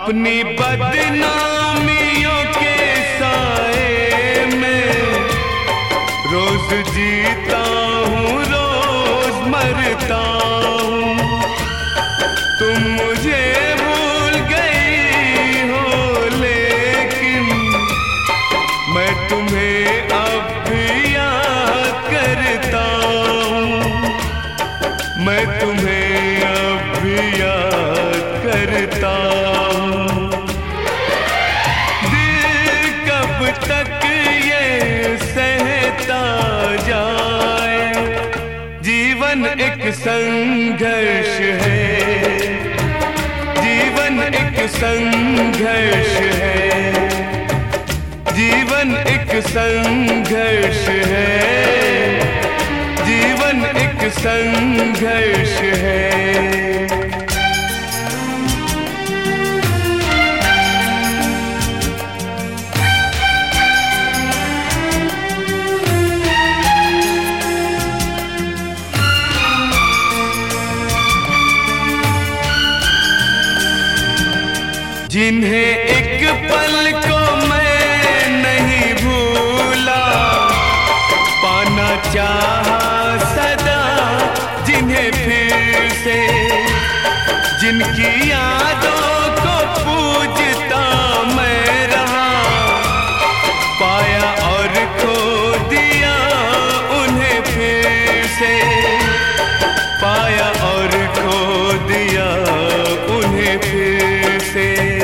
अपनी बदनामियों के साए में रोज जीता हूँ, रोज मरता हूँ। तुम मुझे भूल गई हो लेकिन मैं तुम्हें अब भी याद करता हूँ। मैं तुम्हें अब भी याद करता हूँ। दिल कब तक ये सहता जाए, जीवन एक संघर्ष है, जीवन एक संघर्ष है, जीवन एक संघर्ष है, जीवन एक संघर्ष है। जिन्हें एक पल को मैं नहीं भूला, पाना चाहा सदा जिन्हें फिर से, जिनकी यादों को पूजता मैं रहा, पाया और खो दिया उन्हें फिर से, पाया और खो दिया उन्हें फिर से।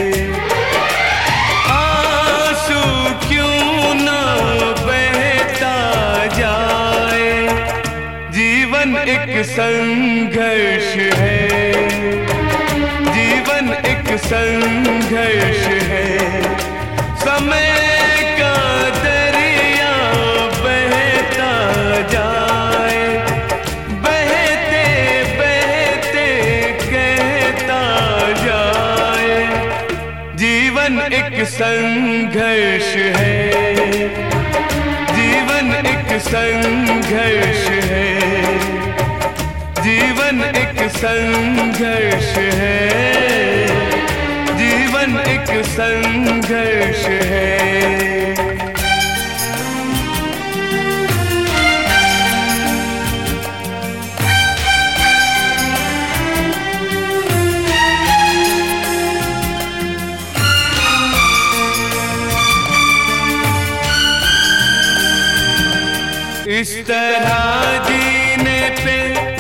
जीवन एक संघर्ष है, जीवन एक संघर्ष है। समय का दरिया बहता जाए, बहते बहते कहता जाए, जीवन एक संघर्ष है, जीवन एक संघर्ष है, जीवन एक संघर्ष है, जीवन एक संघर्ष है। इस तरह जीने पे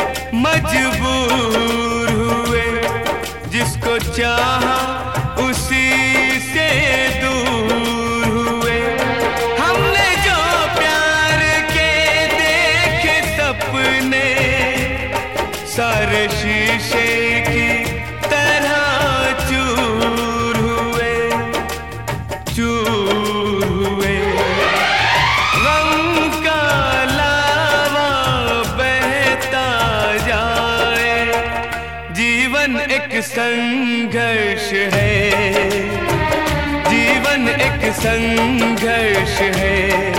मजबूर हुए, जिसको चाहा उसी से दूर हुए। हमने जो प्यार के देखे सपने, सारे शीशे की तरह चूर हुए, चूर हुए। जीवन एक संघर्ष है, जीवन एक संघर्ष है।